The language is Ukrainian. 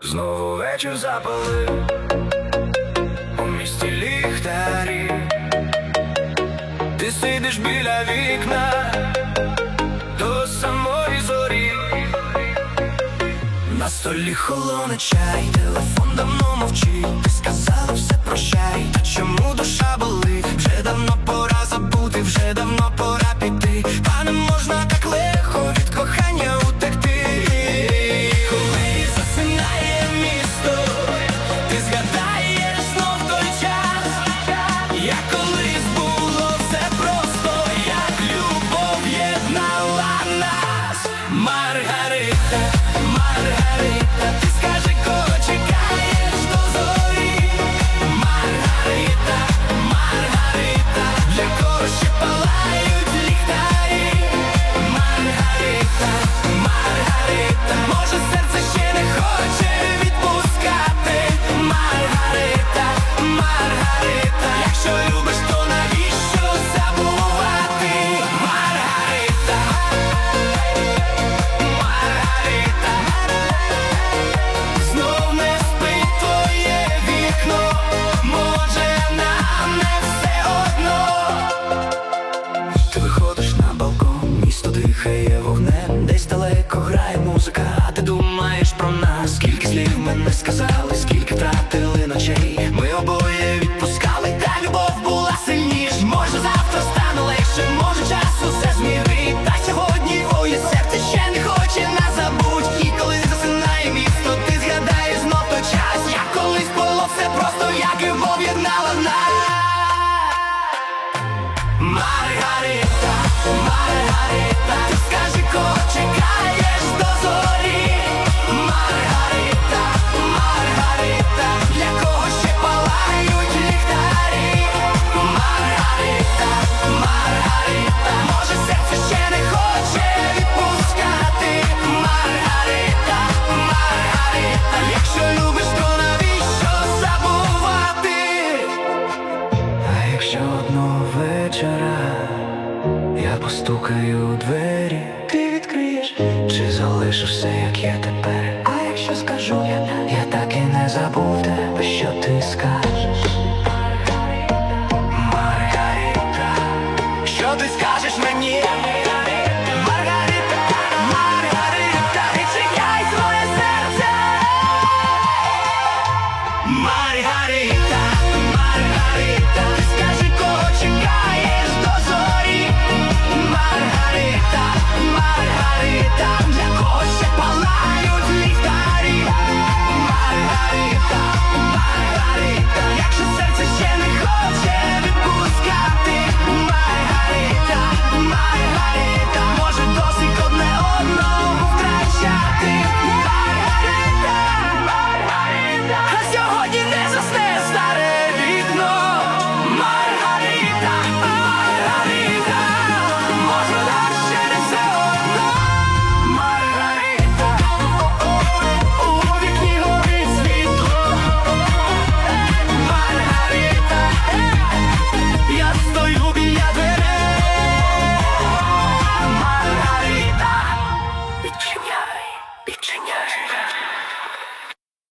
Знову вечір запалив, у місті ліхтарі. Ти сидиш біля вікна до самої зорі. На столі холоне чай, телефон давно мовчить. Ти сказала все прощай, та чому душа болить? Вже давно пора забути, вже давно пора піти. Та не можна так легко від кохання утекти. Коли засинає місто, ти згадаєш знов той час, як колись було все просто, як любов єднала нас. Маргарита, Маргарита, ти скажи, кого чекаєш до зорі. Маргарита, Маргарита, для кого ще палають ліхтарі. Маргарита, Маргарита, може серце ще не хоче відпускати. Маргарита, Маргарита, якщо любиш, то навіщо забувати? Маргарита, Маргарита, знов не спить твоє вікно, може нам не все одно. Ти виходиш на балкон, місто дихає вогнем, десь далеко грає музика, а ти думаєш про нас. Скільки слів ми не сказали, скільки втратили ночей. Ми обоє відпускали, та любов була сильніш. Може завтра стане легше, може час усе змірить. Та сьогодні твоє серце ще не хоче нас забудь. І коли засинає місто, ти згадаєш знов той час, як колись було все просто, як любов єднала нас. Маргарита, Маргарита, ти скажи, кого чекаєш до зорі. Маргарита, Маргарита, для кого ще палають ліхтарі. Маргарита, Маргарита, може серце ще не хоче відпускати. Маргарита, Маргарита, якщо любиш, то навіщо забувати? А якщо одного вечора я постукаю у двері, ти відкриєш, чи залишишся, як я тепер? А якщо скажу я так і не забув тебе, що ти скажеш?